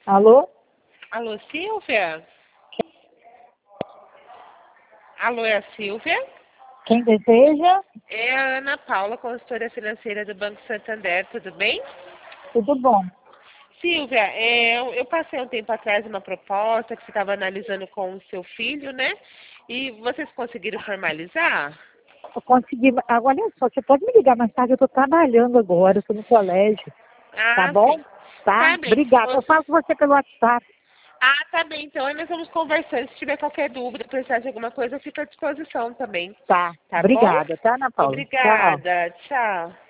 Alô? Alô, Silvia? Alô, é a Silvia? Quem deseja? É a Ana Paula, consultora financeira do Banco Santander, tudo bem? Tudo bom. Silvia, eu passei um tempo atrás uma proposta que você estava analisando com o seu filho, né? E vocês conseguiram formalizar? Eu consegui. Agora, olha só, você pode me ligar mais tarde? Eu estou trabalhando agora, estou no colégio. Tá Ah, bom? sim. Tá? Tá bem. Obrigada. Eu falo com você pelo WhatsApp. Ah, tá bem. Então aí nós vamos conversando. Se tiver qualquer dúvida, precisar de alguma coisa, eu fico à disposição também. Tá. Tá bom? Obrigada, tá, Ana Paula? Tchau. Obrigada. Tchau.